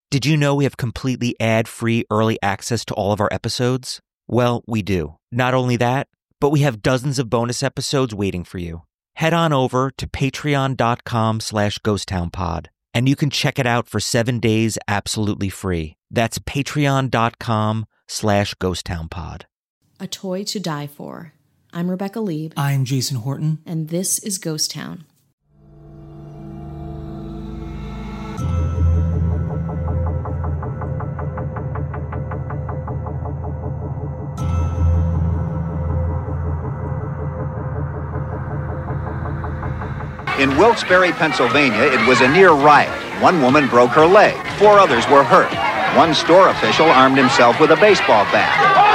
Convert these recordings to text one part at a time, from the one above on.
Did you know we have completely ad-free early access to all of our episodes? Well, we do. Not only that, but we have dozens of bonus episodes waiting for you. Head on over to patreon.com/ghosttownpod, and you can check it out for 7 days absolutely free. That's patreon.com/ghosttownpod. A Toy to Die For. I'm Rebecca Lieb. I'm Jason Horton. And this is Ghost Town. In Wilkes-Barre, Pennsylvania, it was a near riot. One woman broke her leg. 4 others were hurt. One store official armed himself with a baseball bat.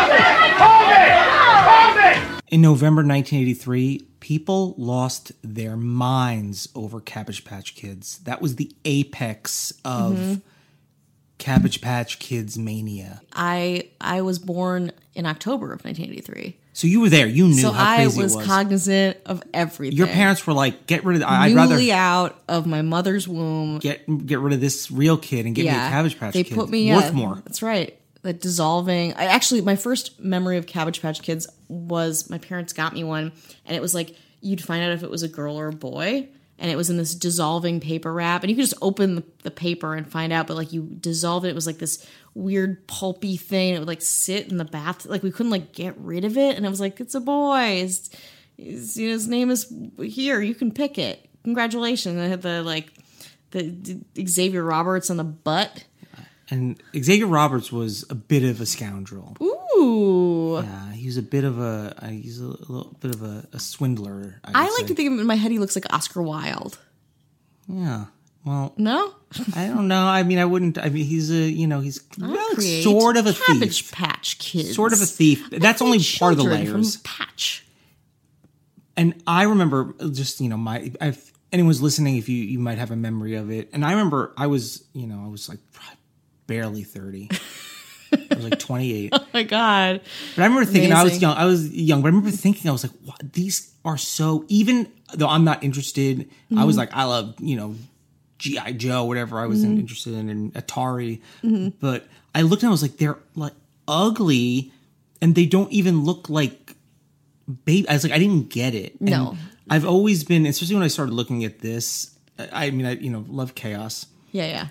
In November 1983, people lost their minds over Cabbage Patch Kids. That was the apex of Cabbage Patch Kids mania. I was born in October of 1983. So you were there. You knew how crazy it was. So I was cognizant of everything. Your parents were like, get rid of... I'd rather... Newly out of my mother's womb. Get rid of this real kid and get me a Cabbage Patch Kid. They put me... Worth more. That's right. The dissolving... my first memory of Cabbage Patch Kids was my parents got me one, and it was like, you'd find out if it was a girl or a boy, and it was in this dissolving paper wrap, and you could just open the paper and find out, but like you dissolve it, it was like this weird pulpy thing. It would like sit in the bath, like we couldn't like get rid of it, and I was like, it's a boy. His name is here. You can pick it. Congratulations! I had the Xavier Roberts on the butt. And Xavier Roberts was a bit of a scoundrel. Ooh. Yeah, he was a bit of a little bit of a swindler. I like to think of him in my head. He looks like Oscar Wilde. Yeah. Well, no, I don't know. I mean, I wouldn't. I mean, he's sort of a thief. Cabbage Patch Kids. Sort of a thief. That's only part of the layers. From Patch. And I remember just if anyone's listening, if you might have a memory of it. And I remember I was like barely 30. I was like 28. Oh my God. But I remember thinking, Amazing. I was young, but I remember thinking, I was like, wow, these are so, even though I'm not interested, I was like, I love, G.I. Joe, whatever I was interested in, and Atari. But I looked and I was like, they're like ugly, and they don't even look like baby. I was like, I didn't get it. No. And I've always been, especially when I started looking at this, I love chaos. Yeah.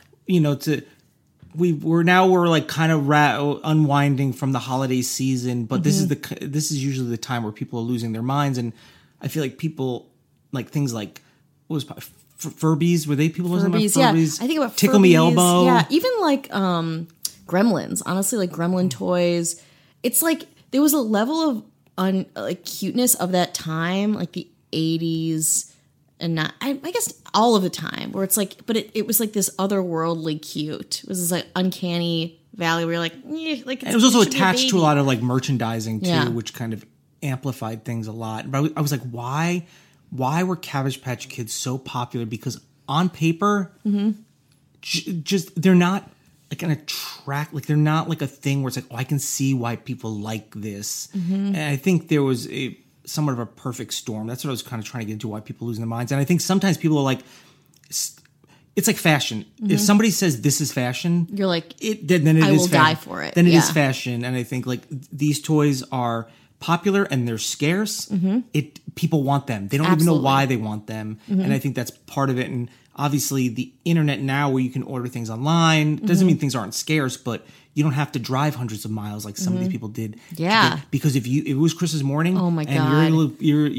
We're like kind of unwinding from the holiday season, but this is usually the time where people are losing their minds, and I feel like people like things like what was Furbies? Were they people losing their minds? Furbies? Yeah, I think about Tickle Furbies, Me Elbow. Yeah, even like Gremlins. Honestly, like Gremlin toys. It's like there was a level of cuteness of that time, like the 80s. And not, I guess all of the time, where it's like, but it was like this otherworldly cute. It was this like uncanny valley where you're like, like. And it was also attached to a lot of like merchandising too, which kind of amplified things a lot. But I was like, why were Cabbage Patch Kids so popular? Because on paper, just they're not like an attract, like they're not like a thing where it's like, oh, I can see why people like this. And I think there was somewhat of a perfect storm. That's what I was kind of trying to get into, why people are losing their minds. And I think sometimes people are like, it's like fashion. If somebody says this is fashion, you're like, then it I is will fashion. die for it. Then it is fashion. And I think like these toys are popular and they're scarce. People want them. They don't even know why they want them. And I think that's part of it. And obviously the internet now, where you can order things online, doesn't mean things aren't scarce, but you don't have to drive hundreds of miles like some of these people did. Yeah. Because if it was Christmas morning, oh my God, and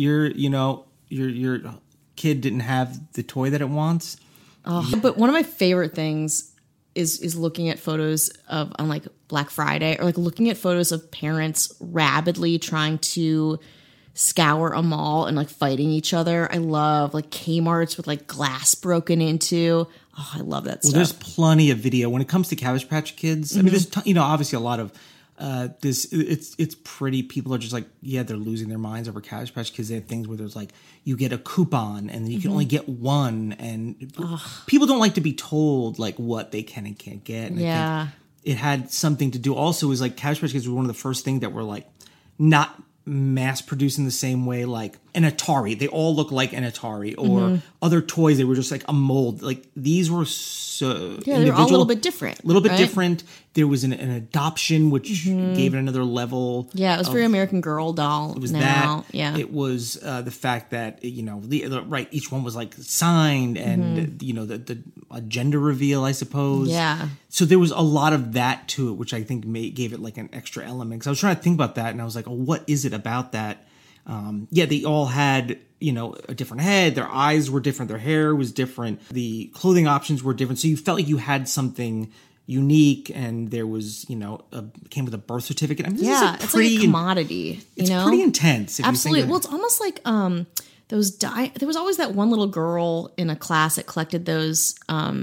your kid didn't have the toy that it wants. Oh, but one of my favorite things is looking at photos on like Black Friday, or like looking at photos of parents rabidly trying to scour a mall and like fighting each other. I love like Kmart's with like glass broken into. Oh, I love that stuff. Well, there's plenty of video when it comes to Cabbage Patch Kids. I mean, there's obviously a lot of this. It's pretty. People are just like, they're losing their minds over Cabbage Patch Kids. They have things where there's like, you get a coupon and you can only get one, and people don't like to be told like what they can and can't get. And I think it had something to do also is like Cabbage Patch Kids were one of the first things that were like not mass produced in the same way, like an Atari. They all look like an Atari, or other toys. They were just like a mold. Like these were so they were all a little bit different. A little bit different. There was an adoption, which gave it another level. Yeah, it was very American Girl doll. It was now. that. Yeah, it was the fact that right. Each one was like signed, and the a gender reveal, I suppose. Yeah. So there was a lot of that to it, which I think gave it like an extra element. Because I was trying to think about that, and I was like, oh, what is it about that? They all had, a different head. Their eyes were different. Their hair was different. The clothing options were different. So you felt like you had something unique, and there was, came with a birth certificate. I mean, it's like a commodity. It's pretty intense. Absolutely. Well, it's almost like there was always that one little girl in a class that collected those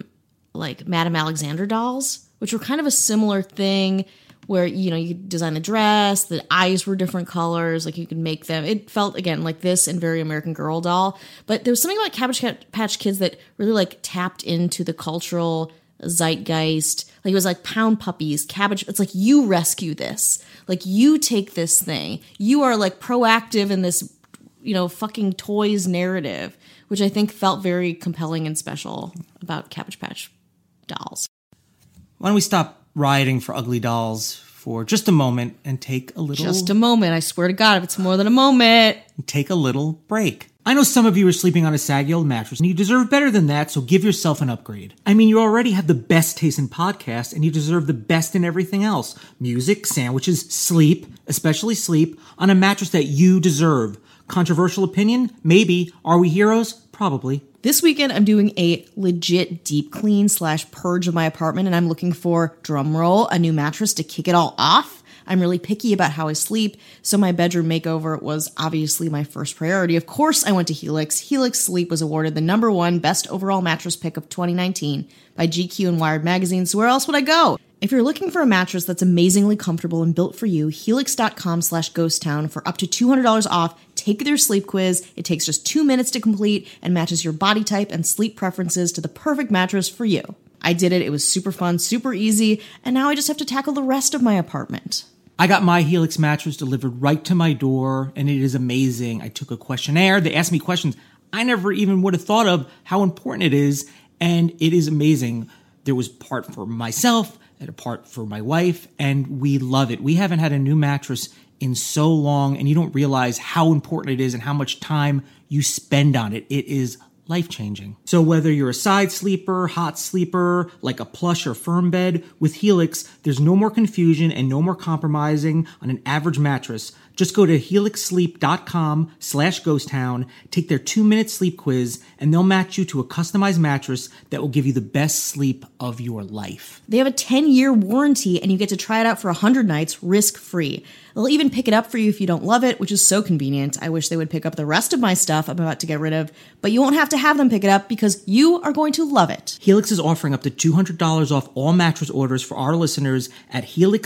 like Madame Alexander dolls, which were kind of a similar thing. Where, you could design a dress, the eyes were different colors, like you could make them. It felt, again, like this and very American Girl doll. But there was something about Cabbage Patch Kids that really, like, tapped into the cultural zeitgeist. Like, it was like Pound Puppies, Cabbage. It's like, you rescue this. Like, you take this thing. You are, like, proactive in this, fucking toys narrative, which I think felt very compelling and special about Cabbage Patch dolls. Why don't we stop rioting for ugly dolls for just a moment and take a little... Just a moment. I swear to God, if it's more than a moment. Take a little break. I know some of you are sleeping on a saggy old mattress, and you deserve better than that, so give yourself an upgrade. I mean, you already have the best taste in podcasts, and you deserve the best in everything else. Music, sandwiches, sleep, especially sleep, on a mattress that you deserve. Controversial opinion? Maybe. Are we heroes? Probably. This weekend, I'm doing a legit deep clean / purge of my apartment, and I'm looking for, drumroll, a new mattress to kick it all off. I'm really picky about how I sleep, so my bedroom makeover was obviously my first priority. Of course, I went to Helix. Helix Sleep was awarded the #1 best overall mattress pick of 2019 by GQ and Wired magazine, so where else would I go? If you're looking for a mattress that's amazingly comfortable and built for you, helix.com/ghosttown for up to $200 off. Take their sleep quiz. It takes just 2 minutes to complete and matches your body type and sleep preferences to the perfect mattress for you. I did it. It was super fun, super easy, and now I just have to tackle the rest of my apartment. I got my Helix mattress delivered right to my door, and it is amazing. I took a questionnaire. They asked me questions I never even would have thought of how important it is, and it is amazing. There was part for myself and a part for my wife, and we love it. We haven't had a new mattress in so long, and you don't realize how important it is and how much time you spend on it. It is life-changing. So whether you're a side sleeper, hot sleeper, like a plush or firm bed, with Helix, there's no more confusion and no more compromising on an average mattress. Just go to helixsleep.com/ghosttown, take their 2-minute sleep quiz, and they'll match you to a customized mattress that will give you the best sleep of your life. They have a 10-year warranty, and you get to try it out for 100 nights risk-free. They'll even pick it up for you if you don't love it, which is so convenient. I wish they would pick up the rest of my stuff I'm about to get rid of, but you won't have to have them pick it up because you are going to love it. Helix is offering up to $200 off all mattress orders for our listeners at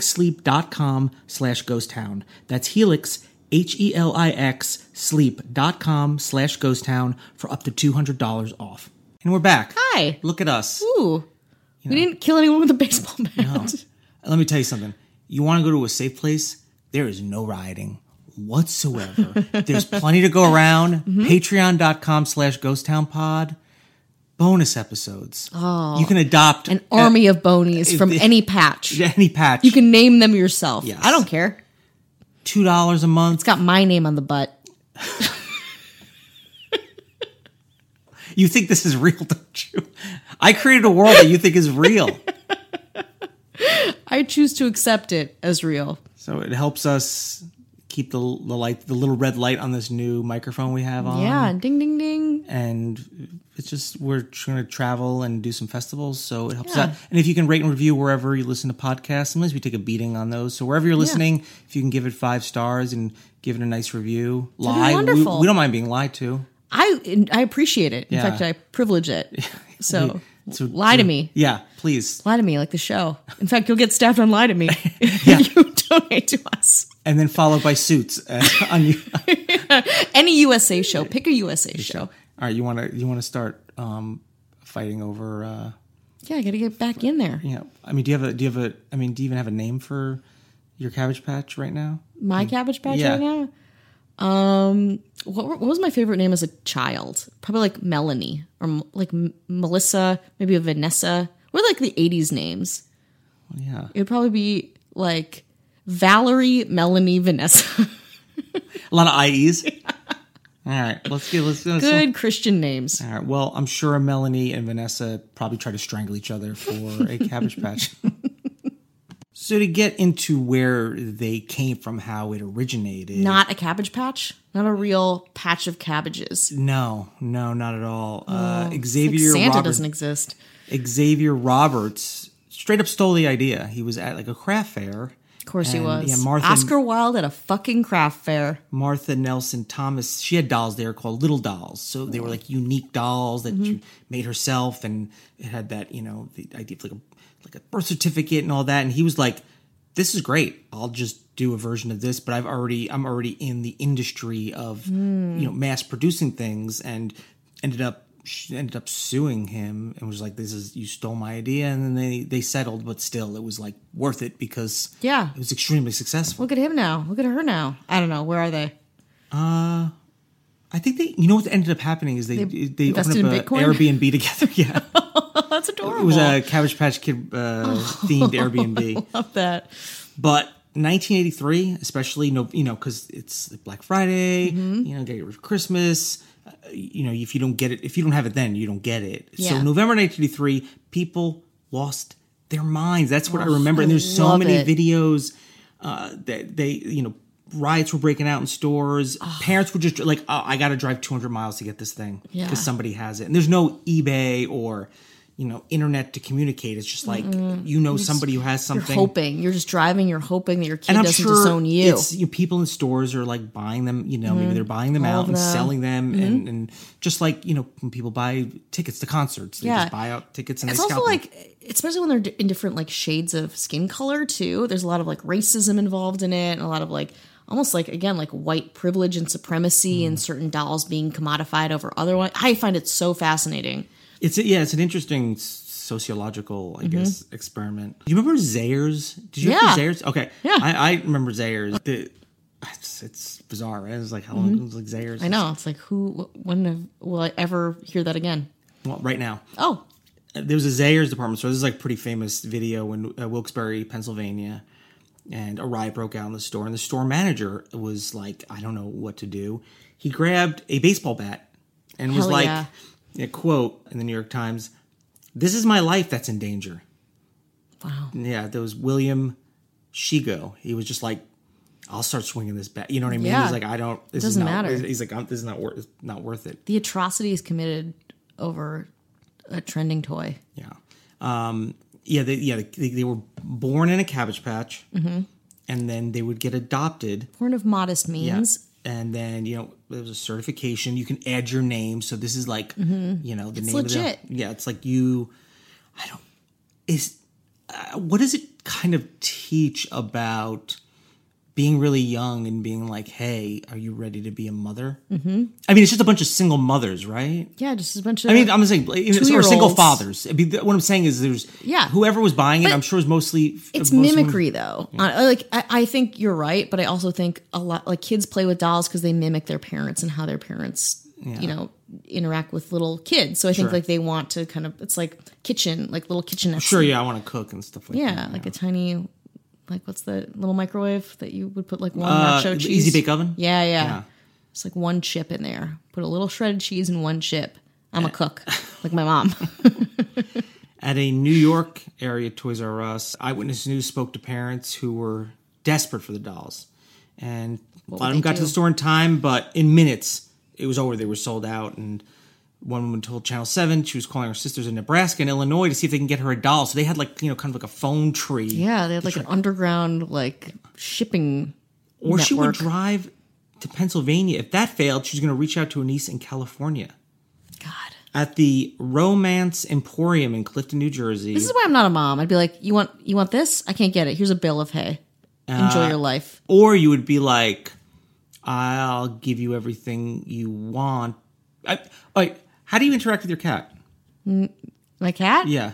helixsleep.com/ghosttown. That's Helix, HELIX, sleep.com/ghosttown for up to $200 off. And we're back. Hi. Look at us. Ooh. We didn't kill anyone with a baseball bat. No. Let me tell you something. You want to go to a safe place? There is no rioting whatsoever. There's plenty to go around. Patreon.com/ghosttownpod. Bonus episodes. Oh. You can adopt an army of bonies from any patch. Any patch. You can name them yourself. Yes. I don't care. $2 a month. It's got my name on the butt. You think this is real, don't you? I created a world that you think is real. I choose to accept it as real. So it helps us keep the little red light on this new microphone we have on. Yeah, ding, ding, ding. And it's just, we're trying to travel and do some festivals, so it helps out. And if you can rate and review wherever you listen to podcasts, sometimes we take a beating on those. So wherever you're listening, if you can give it 5 stars and give it a nice review, lie. Wonderful. We don't mind being lied to. I appreciate it. In fact, I privilege it. So lie to me. Yeah, please. Lie to me like the show. In fact, you'll get staffed on Lie to Me if you donate to us. And then followed by Suits on you. Any USA show. Pick a USA show. All right, you want to start fighting over? Yeah, I got to get back in there. Yeah, I mean, do you even have a name for your Cabbage Patch right now? My Cabbage Patch right now? What was my favorite name as a child? Probably like Melanie or like Melissa, maybe a Vanessa. What are like the 80s names? Well, yeah. It would probably be like Valerie, Melanie, Vanessa. A lot of IEs. All right, let's Good Christian names. All right. Well, I'm sure Melanie and Vanessa probably try to strangle each other for a Cabbage Patch. So to get into where they came from, how it originated. Not a Cabbage Patch? Not a real patch of cabbages. No, not at all. Xavier Santa Roberts, doesn't exist. Xavier Roberts straight up stole the idea. He was at like a craft fair. Of course he was. Yeah, Oscar Wilde at a fucking craft fair. Martha Nelson Thomas, she had dolls there called Little Dolls. So they were like unique dolls that she made herself, and it had that, the idea of like a birth certificate and all that. And he was like, this is great. I'll just do a version of this, but I'm already in the industry of mass producing things, and ended up suing him and was like, you stole my idea. And then they settled, but still it was like worth it because it was extremely successful. Look at him now. Look at her now. I don't know. Where are they? I think what ended up happening is they opened up in an Bitcoin? Airbnb together. Yeah. That's adorable. It was a Cabbage Patch Kid themed Airbnb. I love that. But 1983, especially, because it's Black Friday, get it for Christmas. If you don't get it, if you don't have it then, you don't get it. Yeah. So November 1983, people lost their minds. That's what I remember. And there's so many videos that they, riots were breaking out in stores. Parents were just like, oh, I got to drive 200 miles to get this thing because somebody has it. And there's no eBay or internet to communicate. It's just like, somebody who has something. You're hoping. You're just driving. You're hoping that your kid doesn't disown you. It's, people in stores are like buying them, maybe they're buying them out and selling them. And just like, when people buy tickets to concerts, they just buy out tickets and it's they scalp also them. like, especially when they're in different like shades of skin color too. There's a lot of like racism involved in it, and a lot of like, almost like, again, like white privilege and supremacy and certain dolls being commodified over other ones. I find it so fascinating. It's an interesting sociological, I guess, experiment. Do you remember Zayres? Did you remember Zayres? Okay. Yeah. I remember Zayres. It's bizarre, right? It's like, how long was like Zayres? I know. It's like, when will I ever hear that again? Well, right now. Oh. There was a Zayres department store. This is like a pretty famous video in Wilkes-Barre, Pennsylvania. And a riot broke out in the store. And the store manager was like, I don't know what to do. He grabbed a baseball bat and was like... Yeah. A quote in the New York Times, "This is my life that's in danger." Wow. Yeah, there was William Shigo. He was just like, I'll start swinging this bat. You know what I mean? Yeah. He's like, this doesn't matter. He's like, this is not worth it. The atrocities committed over a trending toy. Yeah. They were born in a Cabbage Patch, and then they would get adopted. Born of modest means. Yeah. And then, there was a certification. You can add your name. So this is like, the name legit. of the... Yeah, it's like what does it kind of teach about being really young and being like, hey, are you ready to be a mother? Mm-hmm. I mean, it's just a bunch of single mothers, right? Yeah, just a bunch of... I mean, I'm saying, or single fathers. I mean, what I'm saying is there's... Yeah. Whoever was buying it, I'm sure is mostly... It's mimicry, though. Yeah. I think you're right, but I also think a lot... Like, kids play with dolls because they mimic their parents and how their parents, interact with little kids. So I think, like, they want to kind of... It's like kitchen, like little kitchenettes. Sure, yeah, I want to cook and stuff like that. Yeah, like a tiny... Like, what's the little microwave that you would put like one nacho cheese? Easy bake oven? Yeah. It's like one chip in there. Put a little shredded cheese in one chip. I'm a cook, like my mom. At a New York area Toys R Us, Eyewitness News spoke to parents who were desperate for the dolls. And a lot of them got to the store in time, but in minutes, it was over. They were sold out. And one woman told Channel 7 she was calling her sisters in Nebraska and Illinois to see if they can get her a doll. So they had like, kind of like a phone tree. Yeah, they had like an underground like shipping Or network. she would drive to Pennsylvania. If that failed, she was going to reach out to a niece in California. God. At the Romance Emporium in Clifton, New Jersey. This is why I'm not a mom. I'd be like, you want this? I can't get it. Here's a bill of hay. Enjoy your life. Or you would be like, I'll give you everything you want. How do you interact with your cat? My cat? Yeah.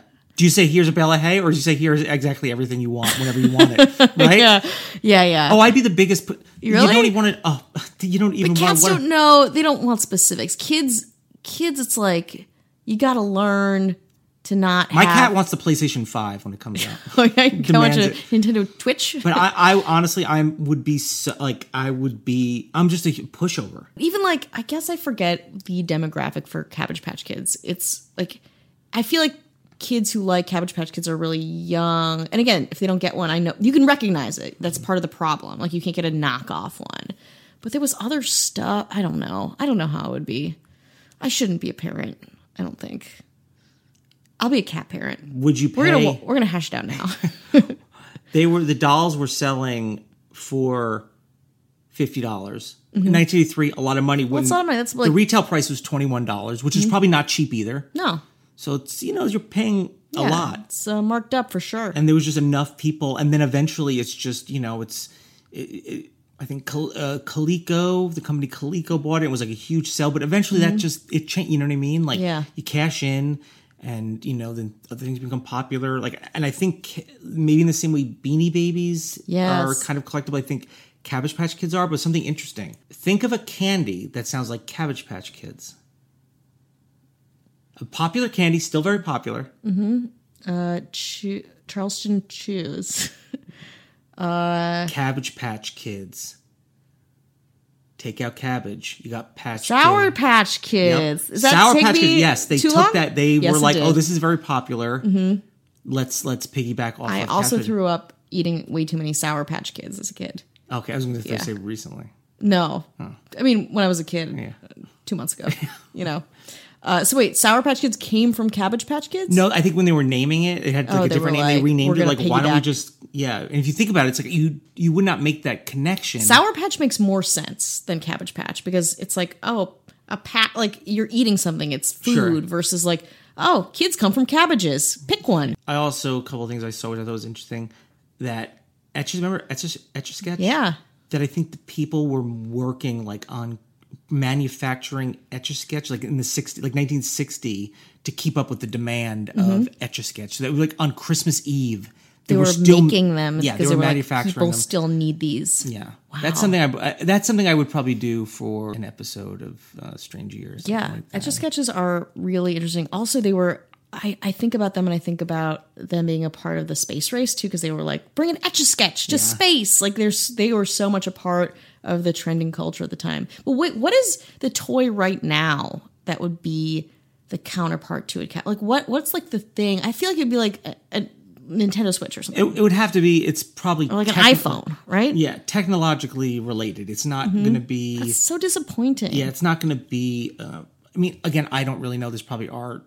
Do you say here's a bale of hay, or do you say here's exactly everything you want whenever you want it? Right? Yeah. Oh, I'd be the biggest. Really? You don't even want to. Oh, you don't even want. Cats don't know. They don't want specifics. Kids. It's like you got to learn to not. My cat wants the PlayStation 5 when it comes out. Oh yeah, go into Nintendo Twitch. But I honestly, would be so, like, I'm just a pushover. Even like, I guess I forget the demographic for Cabbage Patch Kids. It's like, I feel like kids who like Cabbage Patch Kids are really young. And again, if they don't get one, I know you can recognize it. That's part of the problem. Like, you can't get a knockoff one. But there was other stuff. I don't know how it would be. I shouldn't be a parent. I don't think. I'll be a cat parent. Would you pay? We're gonna hash it out now. The dolls were selling for $50. In 1983, a lot of money. Well, it's a lot of money. That's like, the retail price was $21, which is probably not cheap either. No. So it's, you're paying a lot. It's marked up for sure. And there was just enough people, and then eventually it's just I think Coleco, the company Coleco bought it. It was like a huge sell, but eventually that it changed. You know what I mean? Like, you cash in, and then other things become popular. Like, and I think maybe in the same way Beanie Babies are kind of collectible. I think Cabbage Patch Kids are, but something interesting. Think of a candy that sounds like Cabbage Patch Kids. A popular candy, still very popular. Charleston Chews. Cabbage Patch Kids. Take out cabbage. You got Patch Sour Kid. Patch Kids. Yep. Is that Sour take Patch me Kids? Yes, they too took long? that. They Yes, were it like, did. "Oh, this is very popular. Let's piggyback off." I of also Cabbage. threw up eating way too many Sour Patch Kids as a kid. Okay, I was going to say recently. No, I mean when I was a kid, 2 months ago. So wait, Sour Patch Kids came from Cabbage Patch Kids? No, I think when they were naming it, it had like a different name. They renamed it. Like, why don't we just? Yeah, and if you think about it, it's like you would not make that connection. Sour Patch makes more sense than Cabbage Patch because it's like, oh, like you're eating something. It's food versus like, oh, kids come from cabbages. Pick one. I also, a couple of things I saw which I thought was interesting. That remember Etch-a-Sketch? Yeah. That I think the people were working like on manufacturing Etch-a-Sketch like in the 1960 to keep up with the demand of Etch-a-Sketch. So that was like on Christmas Eve. They were still making them because they were manufacturing like, people them. still need these. Yeah. Wow. That's something I would probably do for an episode of Strange Years. Yeah. Like Etch-a-Sketches are really interesting. Also, they were, I think about them and I think about them being a part of the space race too, because they were like, bring an Etch-a-Sketch to space. Like they were so much a part of the trending culture at the time. But wait, what is the toy right now that would be the counterpart to it? Like what's like the thing? I feel like it'd be like a Nintendo Switch or something. It would have to be. It's probably or like an iPhone, right? Yeah, technologically related. It's not going to be. That's so disappointing. Yeah, it's not going to be. I mean, again, I don't really know. There's probably are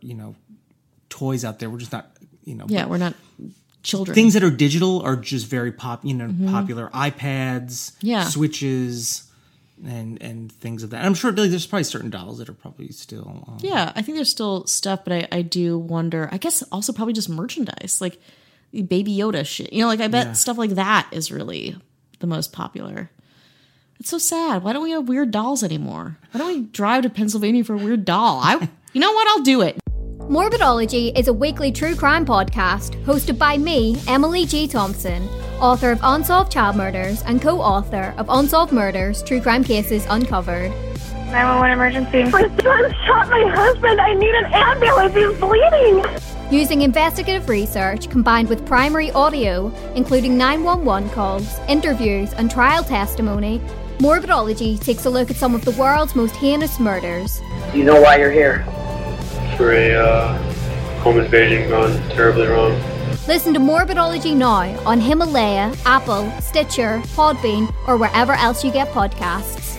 toys out there. We're just not. Yeah, we're not children. Things that are digital are just very popular. iPads, Switches, and things of that. And I'm sure there's probably certain dolls that are probably still. Yeah, I think there's still stuff, but I do wonder. I guess also probably just merchandise, like Baby Yoda shit. Like I bet stuff like that is really the most popular. It's so sad. Why don't we have weird dolls anymore? Why don't we drive to Pennsylvania for a weird doll? You know what? I'll do it. Morbidology is a weekly true crime podcast hosted by me, Emily G. Thompson, author of Unsolved Child Murders and co-author of Unsolved Murders, True Crime Cases Uncovered. 911 emergency. My son shot my husband. I need an ambulance. He's bleeding. Using investigative research combined with primary audio, including 911 calls, interviews, and trial testimony, Morbidology takes a look at some of the world's most heinous murders. Do you know why you're here? For a home invasion gone terribly wrong. Listen to Morbidology now on Himalaya, Apple, Stitcher, Podbean, or wherever else you get podcasts.